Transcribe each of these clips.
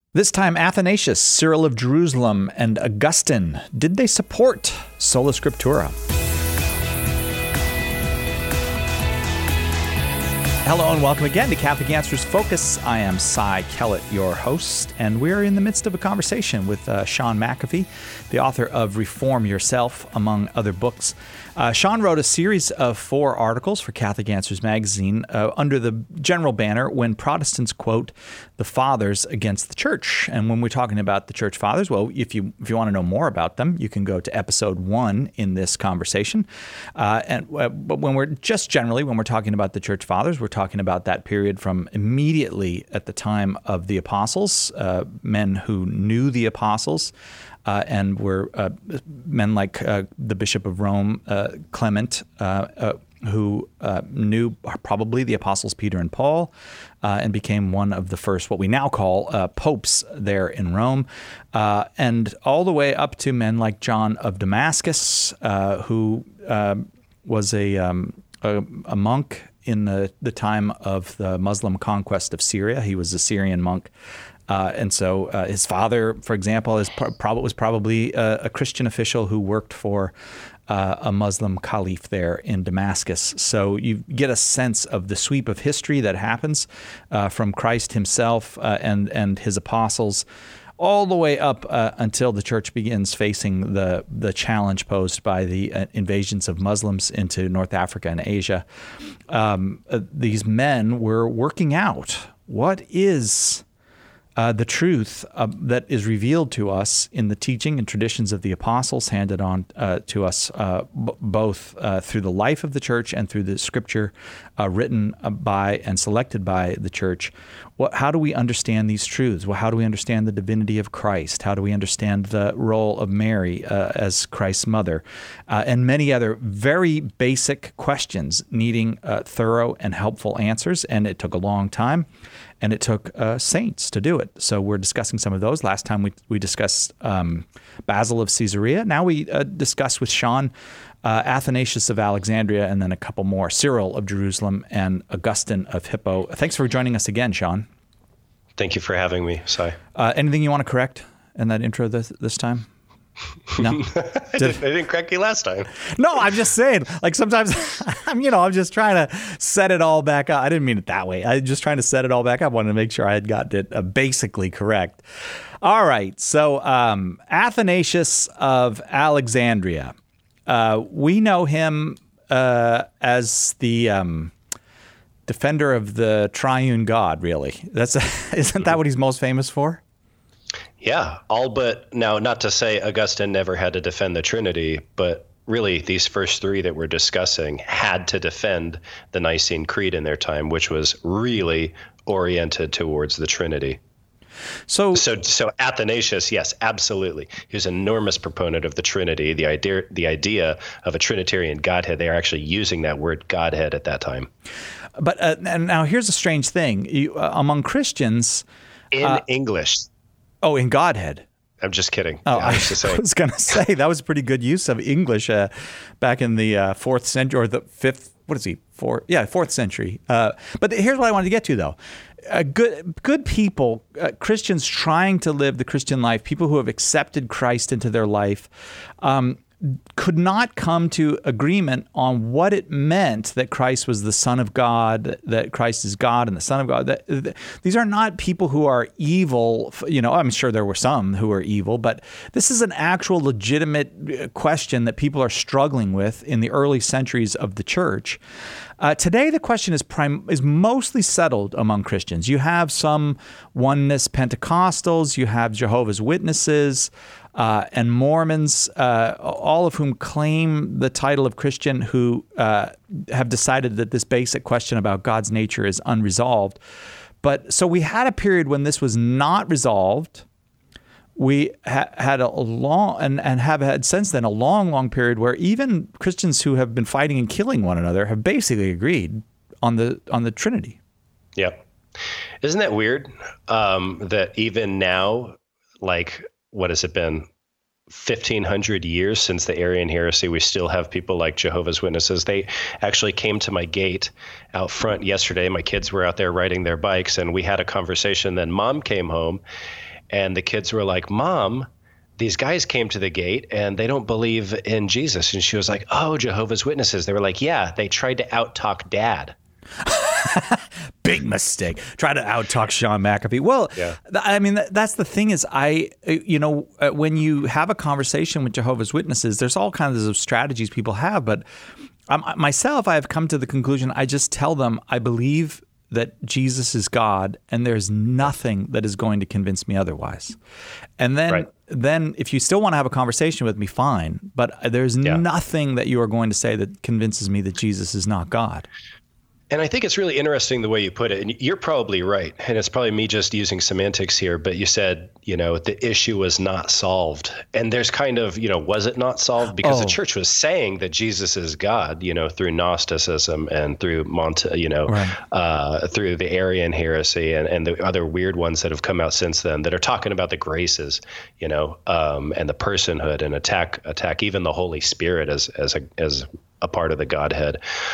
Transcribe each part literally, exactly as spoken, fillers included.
This time, Athanasius, Cyril of Jerusalem, and Augustine. Did they support Sola Scriptura? Hello and welcome again to Catholic Answers Focus. I am Cy Kellett, your host, and we're in the midst of a conversation with uh, Sean McAfee, the author of Reform Yourself, among other books. Uh, Sean wrote a series of four articles for Catholic Answers magazine uh, under the general banner, When Protestants Quote the Fathers Against the Church. And when we're talking about the Church Fathers, well, if you if you want to know more about them, you can go to episode one in this conversation. Uh, and uh, But when we're just generally, when we're talking about the Church Fathers, we're talking about that period from immediately at the time of the apostles, uh, men who knew the apostles, Uh, and were uh, men like uh, the Bishop of Rome, uh, Clement, uh, uh, who uh, knew probably the apostles Peter and Paul, uh, and became one of the first, what we now call uh, popes there in Rome, uh, and all the way up to men like John of Damascus, uh, who uh, was a, um, a, a monk in the, the time of the Muslim conquest of Syria. He was a Syrian monk. Uh, and so uh, his father, for example, is pro- prob- was probably a, a Christian official who worked for uh, a Muslim caliph there in Damascus. So you get a sense of the sweep of history that happens uh, from Christ himself uh, and, and his apostles all the way up uh, until the church begins facing the, the challenge posed by the uh, invasions of Muslims into North Africa and Asia. Um, uh, these men were working out what is Uh, the truth uh, that is revealed to us in the teaching and traditions of the apostles, handed on uh, to us uh, b- both uh, through the life of the church and through the scripture uh, written uh, by and selected by the church. What, how do we understand these truths? Well, how do we understand the divinity of Christ? How do we understand the role of Mary uh, as Christ's mother? Uh, and many other very basic questions needing uh, thorough and helpful answers. And it took a long time. And it took uh, saints to do it. So we're discussing some of those. Last time we we discussed um, Basil of Caesarea. Now we uh, discuss with Sean uh, Athanasius of Alexandria, and then a couple more, Cyril of Jerusalem and Augustine of Hippo. Thanks for joining us again, Sean. Thank you for having me, Cy. Uh, anything you want to correct in that intro this, this time? No, I, did, I didn't correct you last time. No, I'm just saying, like sometimes I'm, you know, I'm just trying to set it all back up. I didn't mean it that way. I'm just trying to set it all back up. I wanted to make sure I had gotten it uh, basically correct. All right. So um, Athanasius of Alexandria, uh, we know him uh, as the um, defender of the triune God, really. That's isn't that what he's most famous for? Yeah, all but, now not to say Augustine never had to defend the Trinity, but really these first three that we're discussing had to defend the Nicene Creed in their time, which was really oriented towards the Trinity. So, so, so Athanasius, yes, absolutely. He was an enormous proponent of the Trinity, the idea, the idea of a Trinitarian Godhead. They are actually using that word Godhead at that time. But uh, now here's a strange thing. You, uh, among Christians... In uh, English. Oh, in Godhead. I'm just kidding. Oh, yeah, I was, I was going to say that was a pretty good use of English uh, back in the uh, fourth century or the fifth. What is he? Four? Yeah, fourth century. Uh, but here's what I wanted to get to, though. Uh, good, good people, uh, Christians trying to live the Christian life, people who have accepted Christ into their life, um, could not come to agreement on what it meant that Christ was the Son of God, that Christ is God and the Son of God. That, that, these are not people who are evil. You know, I'm sure there were some who are evil, but this is an actual legitimate question that people are struggling with in the early centuries of the church. Uh, today, the question is prim- is mostly settled among Christians. You have some oneness Pentecostals, you have Jehovah's Witnesses, uh, and Mormons, uh, all of whom claim the title of Christian, who uh, have decided that this basic question about God's nature is unresolved. But so we had a period when this was not resolved. We ha- had a long and, and have had since then a long, long period where even Christians who have been fighting and killing one another have basically agreed on the on the Trinity. Yeah. Isn't that weird? Um, that even now, like, what has it been? fifteen hundred years since the Arian heresy, we still have people like Jehovah's Witnesses. They actually came to my gate out front yesterday. My kids were out there riding their bikes, and we had a conversation. Then Mom came home, And the kids were like, Mom, these guys came to the gate and they don't believe in Jesus. And she was like, oh, Jehovah's Witnesses. They were like, yeah, they tried to out-talk Dad. Big mistake. Try to out-talk Sean McAfee. Well, yeah. th- I mean, th- that's the thing is I, you know, uh, when you have a conversation with Jehovah's Witnesses, there's all kinds of strategies people have. But um, myself, I have come to the conclusion, I just tell them I believe that Jesus is God, and there's nothing that is going to convince me otherwise. And then, right. then if you still want to have a conversation with me, fine. But there's yeah. nothing that you are going to say that convinces me that Jesus is not God. And I think it's really interesting the way you put it. And you're probably right. And it's probably me just using semantics here. But you said, you know, the issue was not solved. And there's kind of, you know, was it not solved? Because oh. the church was saying that Jesus is God, you know, through Gnosticism and through, Mont- you know, right. uh, through the Arian heresy and, and the other weird ones that have come out since then that are talking about the graces, you know, um, and the personhood and attack attack even the Holy Spirit as as a as a part of the Godhead.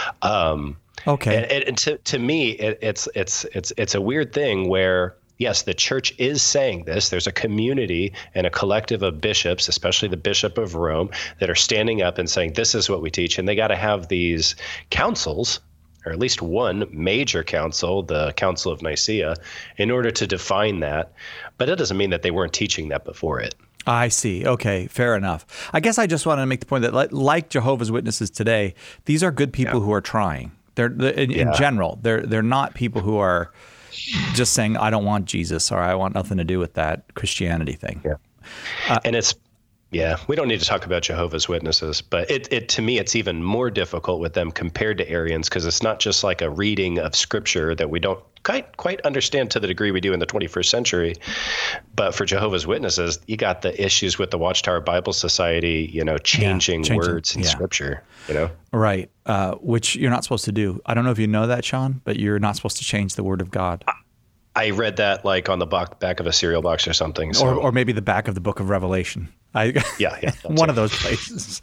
Um, Okay. And, and to to me, it, it's it's it's it's a weird thing where, yes, the church is saying this. There's a community and a collective of bishops, especially the Bishop of Rome, that are standing up and saying, this is what we teach. And they got to have these councils, or at least one major council, the Council of Nicaea, in order to define that. But it doesn't mean that they weren't teaching that before it. I see. Okay, fair enough. I guess I just wanted to make the point that, like Jehovah's Witnesses today, these are good people yeah. who are trying. They're, they're in, yeah. in general, they're they're not people who are just saying, I don't want Jesus or I want nothing to do with that Christianity thing. Yeah. Uh, and it's, yeah, we don't need to talk about Jehovah's Witnesses, but it, it to me, it's even more difficult with them compared to Arians because it's not just like a reading of scripture that we don't quite quite understand to the degree we do in the twenty-first century. But for Jehovah's Witnesses, you got the issues with the Watchtower Bible Society, you know, changing, yeah, changing words in yeah. scripture, you know? Right, uh, which you're not supposed to do. I don't know if you know that, Sean, but you're not supposed to change the word of God. I, I read that like on the back of a cereal box or something. So. Or, or maybe the back of the book of Revelation. I, yeah, yeah. One of those places.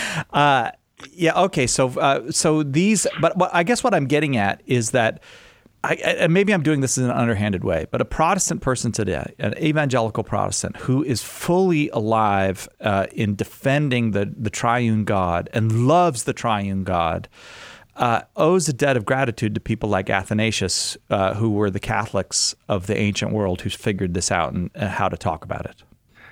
Uh, yeah, okay, so uh, so these, but what, I guess what I'm getting at is that I, and maybe I'm doing this in an underhanded way, but a Protestant person today, an evangelical Protestant who is fully alive uh, in defending the, the triune God and loves the triune God, uh, owes a debt of gratitude to people like Athanasius, uh, who were the Catholics of the ancient world who figured this out and, and how to talk about it.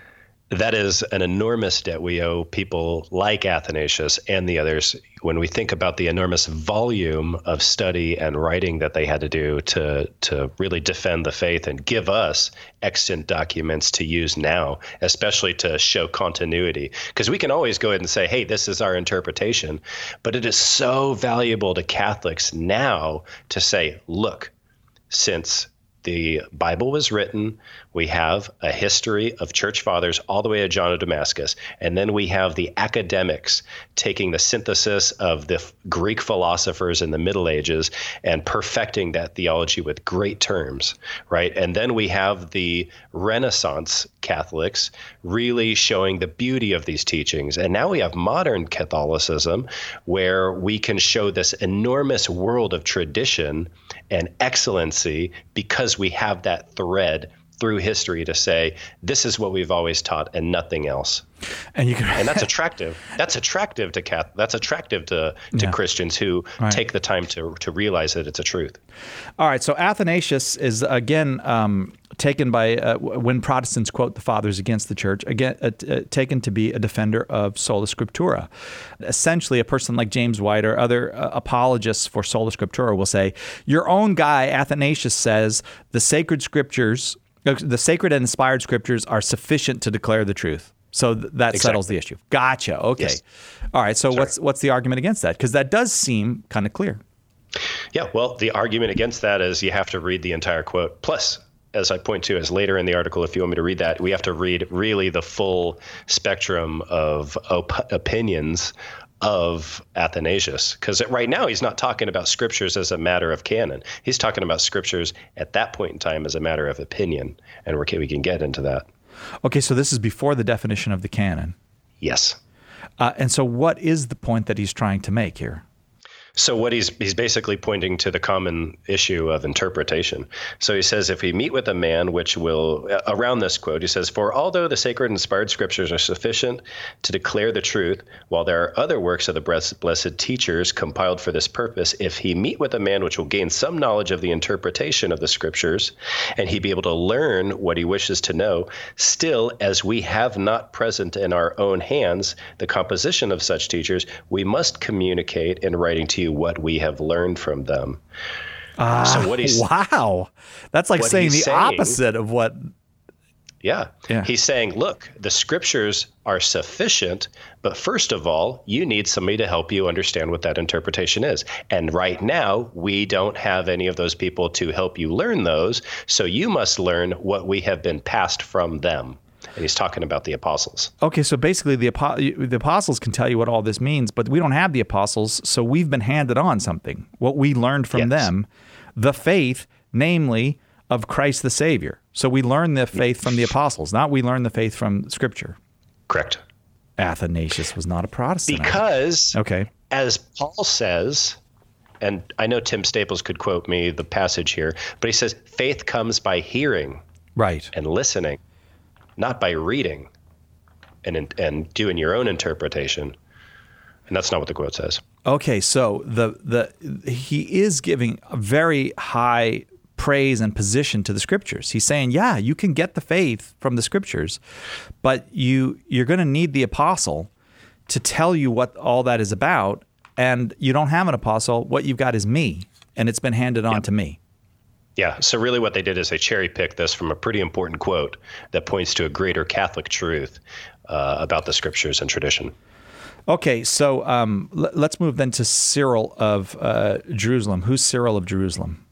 That is an enormous debt we owe people like Athanasius and the others when we think about the enormous volume of study and writing that they had to do to to really defend the faith and give us extant documents to use now, especially to show continuity. Because we can always go ahead and say, hey, this is our interpretation. But it is so valuable to Catholics now to say, look, since the Bible was written, we have a history of church fathers all the way to John of Damascus. And then we have the academics taking the synthesis of the Greek philosophers in the Middle Ages and perfecting that theology with great terms, right? And then we have the Renaissance Catholics really showing the beauty of these teachings. And now we have modern Catholicism where we can show this enormous world of tradition and excellency because we have that thread through history to say, this is what we've always taught and nothing else. And you can, and that's attractive. That's attractive to Catholic, that's attractive to, to yeah. Christians who right. take the time to to realize that it's a truth. All right. So Athanasius is again um, taken by uh, when Protestants quote the fathers against the church, again uh, uh, taken to be a defender of sola scriptura. Essentially, a person like James White or other uh, apologists for sola scriptura will say, your own guy Athanasius says the sacred scriptures, the sacred and inspired scriptures are sufficient to declare the truth. So th- that exactly. settles the issue. Gotcha. Okay. Yes. All right. So Sorry. what's what's the argument against that? Because that does seem kind of clear. Yeah. Well, the argument against that is you have to read the entire quote. Plus, as I point to, as later in the article, if you want me to read that, we have to read really the full spectrum of op- opinions of Athanasius, because right now he's not talking about scriptures as a matter of canon. He's talking about scriptures at that point in time as a matter of opinion, and we're, we can get into that. Okay, so this is before the definition of the canon. Yes. Uh, and so what is the point that he's trying to make here? So what he's he's basically pointing to the common issue of interpretation. So he says, if we meet with a man, which will, around this quote, he says, for although the sacred inspired scriptures are sufficient to declare the truth, while there are other works of the blessed teachers compiled for this purpose, if he meet with a man which will gain some knowledge of the interpretation of the scriptures, and he be able to learn what he wishes to know, still, as we have not present in our own hands the composition of such teachers, we must communicate in writing to you what we have learned from them. Uh, so what he's wow, that's like saying the saying, opposite of what. Yeah. yeah, he's saying, look, the scriptures are sufficient, but first of all, you need somebody to help you understand what that interpretation is. And right now, we don't have any of those people to help you learn those, so you must learn what we have been passed from them. And he's talking about the apostles. Okay, so basically the, the apostles can tell you what all this means, but we don't have the apostles, so we've been handed on something, what we learned from yes. them, the faith, namely, of Christ the Savior. So we learn the faith from the apostles, not we learn the faith from Scripture. Correct. Athanasius was not a Protestant. Because, okay. as Paul says, and I know Tim Staples could quote me the passage here, but he says, faith comes by hearing right, and listening. Not by reading and and doing your own interpretation. And that's not what the quote says. Okay, so the the he is giving a very high praise and position to the scriptures. He's saying, yeah, you can get the faith from the scriptures, but you you're going to need the apostle to tell you what all that is about, and you don't have an apostle. What you've got is me, and it's been handed on yep. to me. Yeah, so really what they did is they cherry-picked this from a pretty important quote that points to a greater Catholic truth uh, about the scriptures and tradition. Okay, so um, l- let's move then to Cyril of uh, Jerusalem. Who's Cyril of Jerusalem?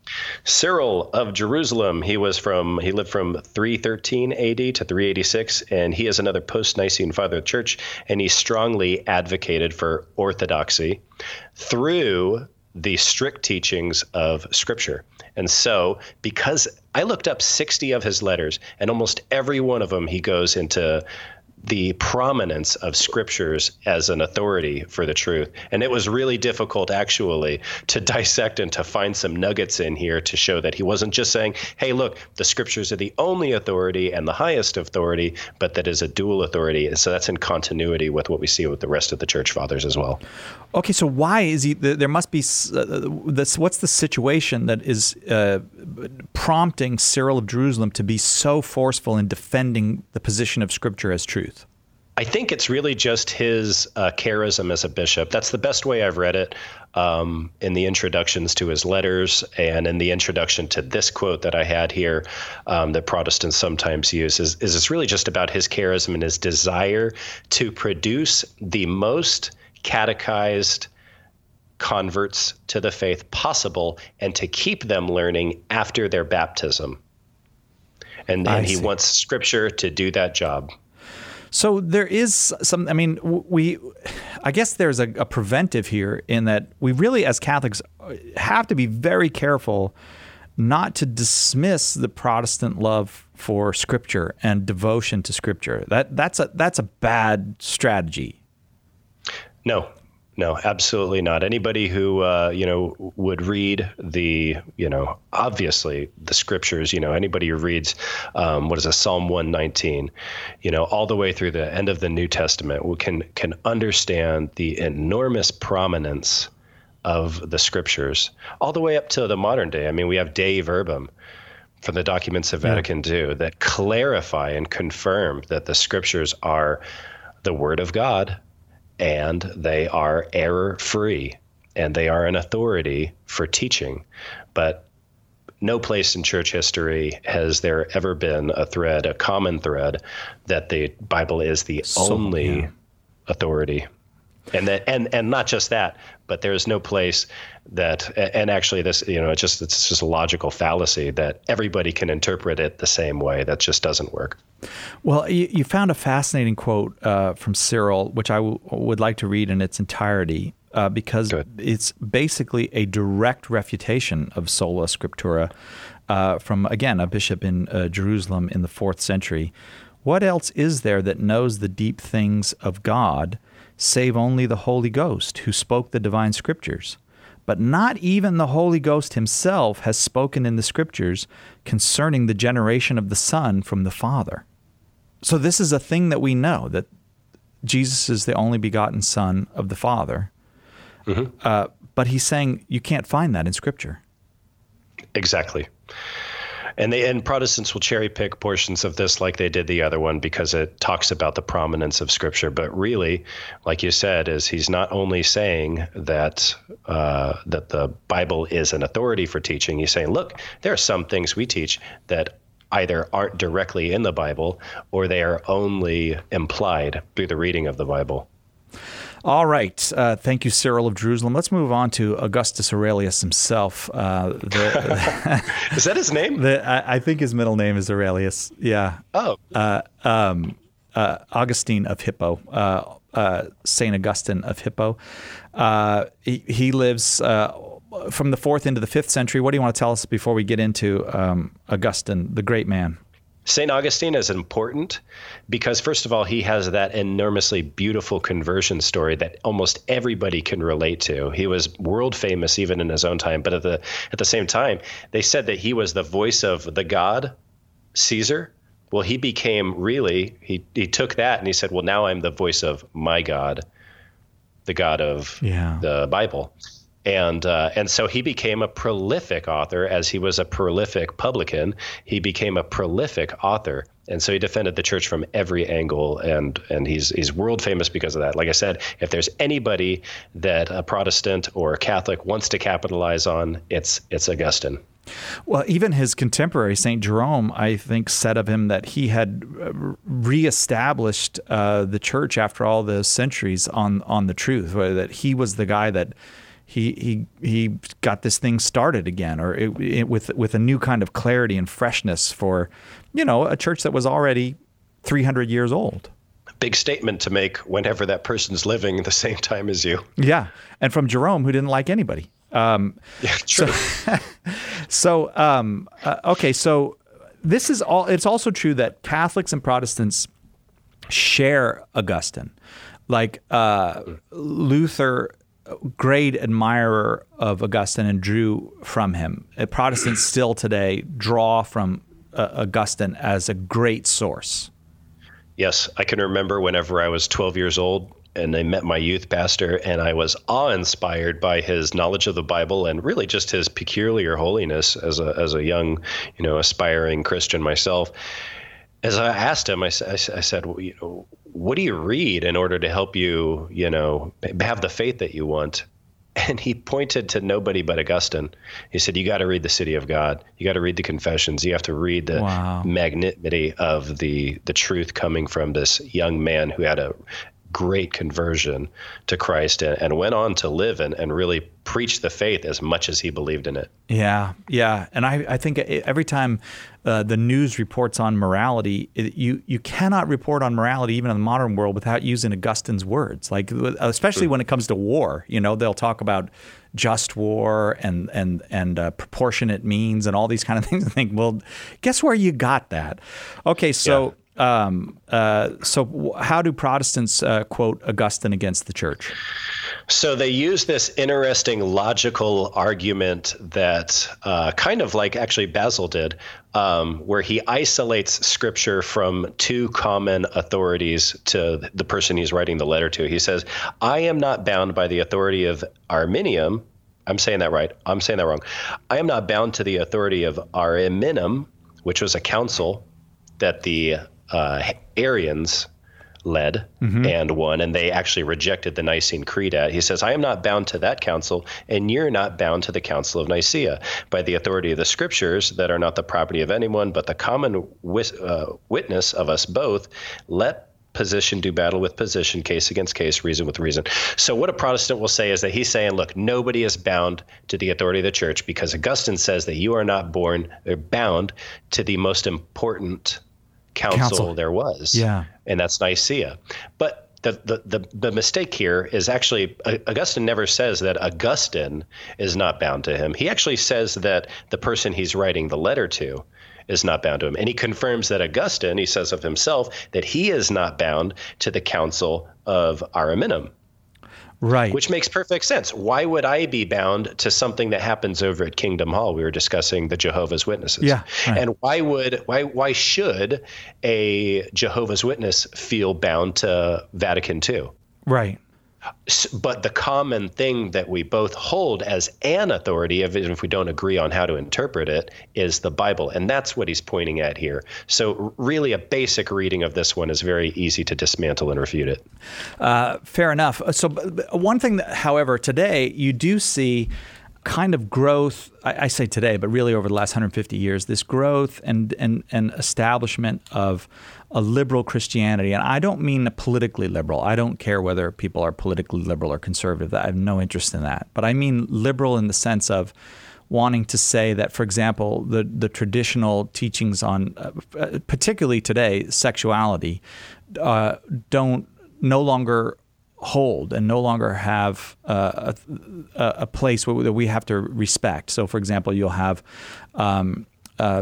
Cyril of Jerusalem, he was from he lived from three thirteen A D to three eighty-six, and he is another post-Nicene father of the church, and he strongly advocated for orthodoxy through the strict teachings of Scripture. And so, because I looked up sixty of his letters, and almost every one of them he goes into the prominence of scriptures as an authority for the truth. And it was really difficult, actually, to dissect and to find some nuggets in here to show that he wasn't just saying, hey, look, the scriptures are the only authority and the highest authority, but that is a dual authority. And so that's in continuity with what we see with the rest of the church fathers as well. Okay, so why is he, there must be, uh, this, what's the situation that is uh, prompting Cyril of Jerusalem to be so forceful in defending the position of Scripture as truth? I think it's really just his uh, charism as a bishop. That's the best way I've read it um, in the introductions to his letters and in the introduction to this quote that I had here um, that Protestants sometimes use is, is it's really just about his charism and his desire to produce the most catechized converts to the faith possible and to keep them learning after their baptism. And, and he wants Scripture to do that job. So there is some, I mean, we, I guess there's a, a preventive here in that we really, as Catholics, have to be very careful not to dismiss the Protestant love for Scripture and devotion to Scripture. That that's a that's a bad strategy. No, no, absolutely not. Anybody who, uh, you know, would read the, you know, obviously the scriptures, you know, anybody who reads, um, what is it, Psalm one nineteen, you know, all the way through the end of the New Testament can, can understand the enormous prominence of the scriptures all the way up to the modern day. I mean, we have Dei Verbum from the documents of Vatican yeah. two that clarify and confirm that the scriptures are the word of God, and they are error-free, and they are an authority for teaching. But no place in church history has there ever been a thread, a common thread, that the Bible is the so, only yeah. authority. And that, and and not just that, but there is no place that, and actually this, you know, it's just it's just a logical fallacy that everybody can interpret it the same way. That just doesn't work. Well, you, you found a fascinating quote uh, from Cyril, which I w- would like to read in its entirety, uh, because Good. It's basically a direct refutation of sola scriptura uh, from, again, a bishop in uh, Jerusalem in the fourth century. What else is there that knows the deep things of God, save only the Holy Ghost, who spoke the divine scriptures. But not even the Holy Ghost himself has spoken in the scriptures concerning the generation of the Son from the Father. So this is a thing that we know, that Jesus is the only begotten Son of the Father. Mm-hmm. Uh, but he's saying you can't find that in Scripture. Exactly. And they and Protestants will cherry pick portions of this like they did the other one because it talks about the prominence of Scripture. But really, like you said, is he's not only saying that uh, that the Bible is an authority for teaching. He's saying, look, there are some things we teach that either aren't directly in the Bible or they are only implied through the reading of the Bible. All right. Uh, thank you, Cyril of Jerusalem. Let's move on to Augustus Aurelius himself. Uh, the, is that his name? The, I, I think his middle name is Aurelius. Yeah. Oh. Uh, um, uh, Augustine of Hippo. Uh, uh, Saint Augustine of Hippo. Uh, he, he lives uh, from the fourth into the fifth century. What do you want to tell us before we get into um, Augustine, the great man? Saint Augustine is important because, first of all, he has that enormously beautiful conversion story that almost everybody can relate to. He was world famous even in his own time, but at the at the same time, they said that he was the voice of the god, Caesar. Well, he became really, he, he took that and he said, well, now I'm the voice of my God, the God of yeah. the Bible. And uh, and so he became a prolific author. As he was a prolific publican, he became a prolific author. And so he defended the church from every angle, and and he's he's world famous because of that. Like I said, if there's anybody that a Protestant or a Catholic wants to capitalize on, it's it's Augustine. Well, even his contemporary, Saint Jerome, I think, said of him that he had reestablished uh, the church after all the centuries on on the truth, that he was the guy that He he he got this thing started again, or it, it, with with a new kind of clarity and freshness for, you know, a church that was already three hundred years old. Big statement to make whenever that person's living the same time as you. Yeah, and from Jerome, who didn't like anybody. Um, yeah, true. So, so um, uh, okay, so this is all. It's also true that Catholics and Protestants share Augustine, like uh, Luther. Great admirer of Augustine and drew from him. Protestants still today draw from uh, Augustine as a great source. Yes, I can remember whenever I was twelve years old and I met my youth pastor, and I was awe-inspired by his knowledge of the Bible and really just his peculiar holiness as a as a young, you know, aspiring Christian myself. As I asked him, I, I, I said, well, you know, what do you read in order to help you, you know, have the faith that you want? And he pointed to nobody but Augustine. He said, you got to read the City of God. You got to read the Confessions. You have to read the wow. magnanimity of the the truth coming from this young man who had a great conversion to Christ and, and went on to live and, and really preach the faith as much as he believed in it. Yeah, yeah. And I, I think every time uh, the news reports on morality, it, you you cannot report on morality even in the modern world without using Augustine's words. Like, especially mm. when it comes to war, you know, they'll talk about just war and and and uh, proportionate means and all these kind of things. I think, well, guess where you got that? Okay, so. Yeah. Um, uh, so how do Protestants uh, quote Augustine against the church? So they use this interesting logical argument that uh, kind of like actually Basil did, um, where he isolates scripture from two common authorities to the person he's writing the letter to. He says, I am not bound by the authority of Arminium. I'm saying that right. I'm saying that wrong. I am not bound to the authority of Ariminum, which was a council that the Uh, Arians led mm-hmm. and won, and they actually rejected the Nicene Creed at. He says, I am not bound to that council, and you're not bound to the Council of Nicaea by the authority of the Scriptures that are not the property of anyone, but the common wis- uh, witness of us both. Let position do battle with position, case against case, reason with reason. So what a Protestant will say is that he's saying, look, nobody is bound to the authority of the church because Augustine says that you are not born or bound to the most important Council, council there was, yeah, and that's Nicaea. But the, the the the mistake here is actually Augustine never says that Augustine is not bound to him. He actually says that the person he's writing the letter to is not bound to him. And he confirms that Augustine, he says of himself, that he is not bound to the Council of Ariminum. Right. Which makes perfect sense. Why would I be bound to something that happens over at Kingdom Hall? We were discussing the Jehovah's Witnesses. Yeah. Right. And why would why why should a Jehovah's Witness feel bound to Vatican Two? Right. But the common thing that we both hold as an authority, even if we don't agree on how to interpret it, is the Bible. And that's what he's pointing at here. So really a basic reading of this one is very easy to dismantle and refute it. Uh, fair enough. So one thing, that, however, today you do see kind of growth, I, I say today, but really over the last one hundred fifty years, this growth and, and, and establishment of a liberal Christianity. And I don't mean politically liberal. I don't care whether people are politically liberal or conservative. I have no interest in that. But I mean liberal in the sense of wanting to say that, for example, the, the traditional teachings on, uh, particularly today, sexuality, uh, don't no longer hold and no longer have uh, a, a place where, that we have to respect. So, for example, you'll have um, uh,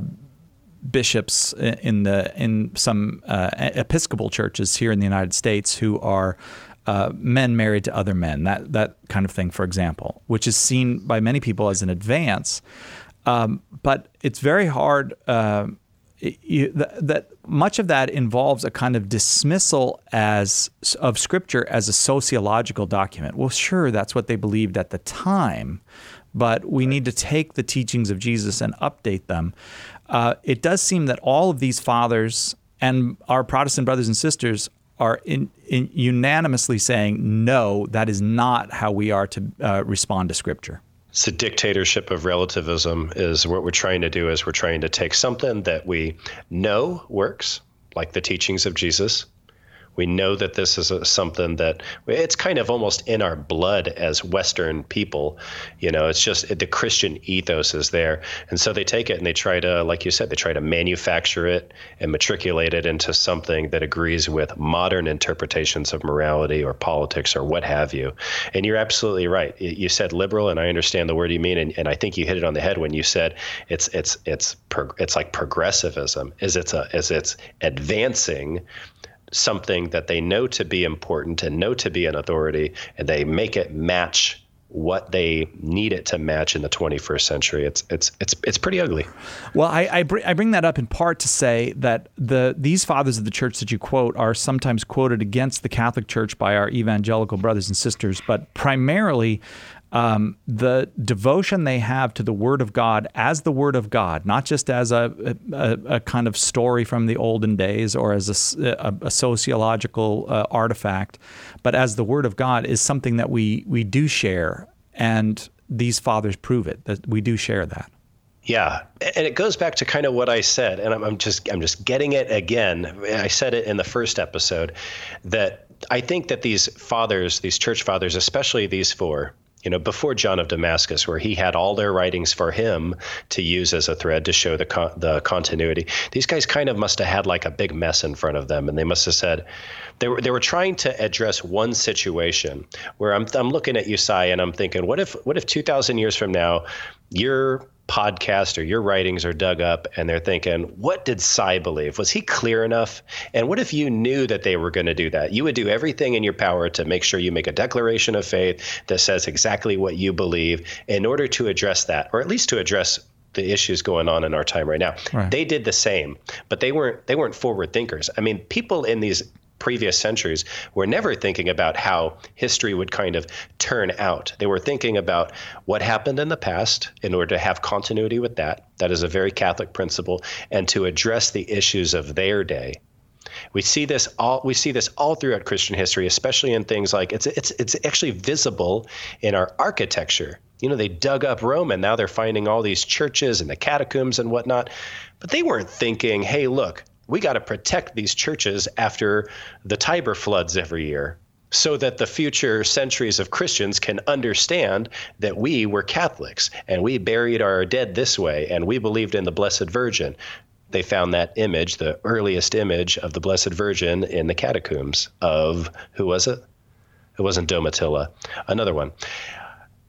bishops in the in some uh, Episcopal churches here in the United States who are uh, men married to other men, that that kind of thing, for example, which is seen by many people as an advance. Um, but it's very hard. Uh, You, that, that much of that involves a kind of dismissal as of Scripture as a sociological document. Well, sure, that's what they believed at the time, but we need to take the teachings of Jesus and update them. Uh, it does seem that all of these fathers and our Protestant brothers and sisters are in, in unanimously saying, no, that is not how we are to uh, respond to Scripture. It's a dictatorship of relativism is what we're trying to do is we're trying to take something that we know works, like the teachings of Jesus. We know that this is a, something that it's kind of almost in our blood as Western people. You know, it's just the Christian ethos is there. And so they take it and they try to, like you said, they try to manufacture it and matriculate it into something that agrees with modern interpretations of morality or politics or what have you. And you're absolutely right. You said liberal, and I understand the word you mean. And, and I think you hit it on the head when you said it's it's it's it's like progressivism. Is it's a is it's advancing something that they know to be important and know to be an authority, and they make it match what they need it to match in the twenty-first century. It's it's it's it's pretty ugly. Well, I I, br- I bring that up in part to say that the these fathers of the church that you quote are sometimes quoted against the Catholic Church by our evangelical brothers and sisters, but primarily Um, the devotion they have to the Word of God as the Word of God, not just as a, a, a kind of story from the olden days or as a, a, a sociological uh, artifact, but as the Word of God is something that we we do share, and these fathers prove it, that we do share that. Yeah, and it goes back to kind of what I said, and I'm, I'm just I'm just getting it again. I said it in the first episode that I think that these fathers, these church fathers, especially these four, you know, before John of Damascus, where he had all their writings for him to use as a thread to show the con- the continuity, these guys kind of must have had like a big mess in front of them, and they must have said they were they were trying to address one situation where I'm I'm looking at you, Cy, and I'm thinking, what if what if two thousand years from now, your podcast or your writings are dug up and they're thinking, what did Cy believe? Was he clear enough? And what if you knew that they were going to do that? You would do everything in your power to make sure you make a declaration of faith that says exactly what you believe in order to address that, or at least to address the issues going on in our time right now. Right. They did the same, but they weren't they weren't forward thinkers. I mean, people in these previous centuries were never thinking about how history would kind of turn out. They were thinking about what happened in the past in order to have continuity with that. That is a very Catholic principle, and to address the issues of their day. We see this all we see this all throughout Christian history, especially in things like it's it's it's actually visible in our architecture. You know, they dug up Rome and now they're finding all these churches and the catacombs and whatnot. But they weren't thinking, hey, look, we got to protect these churches after the Tiber floods every year so that the future centuries of Christians can understand that we were Catholics and we buried our dead this way and we believed in the Blessed Virgin. They found that image, the earliest image of the Blessed Virgin, in the catacombs of, who was it? It wasn't Domitilla, another one.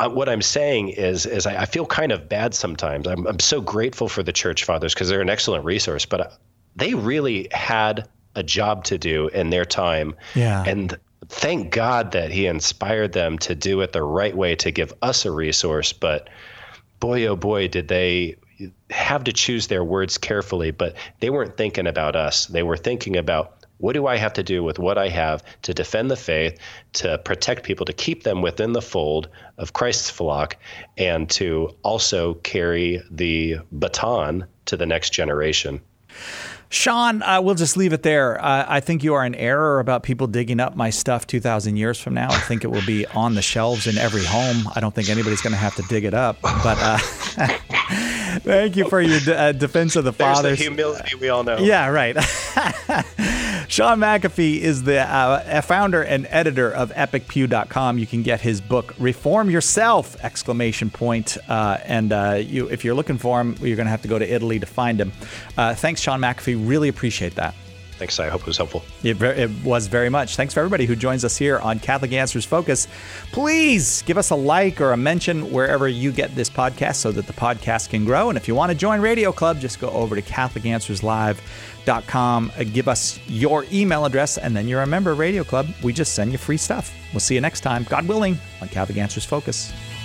uh, what I'm saying is, is I, I feel kind of bad sometimes. I'm, I'm so grateful for the church fathers because they're an excellent resource, but they really had a job to do in their time. Yeah. And thank God that he inspired them to do it the right way, to give us a resource. But boy, oh boy, did they have to choose their words carefully. But they weren't thinking about us. They were thinking about, what do I have to do with what I have to defend the faith, to protect people, to keep them within the fold of Christ's flock, and to also carry the baton to the next generation? Sean, uh, we'll just leave it there. Uh, I think you are in error about people digging up my stuff two thousand years from now. I think it will be on the shelves in every home. I don't think anybody's going to have to dig it up. But uh, thank you for your de- uh, defense of the There's fathers. the humility we all know. Yeah, right. Sean McAfee is the uh, founder and editor of epic pew dot com. You can get his book, Reform Yourself! Exclamation point. Uh, and uh, you, if you're looking for him, you're going to have to go to Italy to find him. Uh, thanks, Sean McAfee. Really appreciate that. Thanks. I hope it was helpful. It, it was very much. Thanks for everybody who joins us here on Catholic Answers Focus. Please give us a like or a mention wherever you get this podcast so that the podcast can grow. And if you want to join Radio Club, just go over to Catholic Answers Live dot com. Uh, give us your email address, and then you're a member of Radio Club. We just send you free stuff. We'll see you next time, God willing, on Catholic Answers Focus.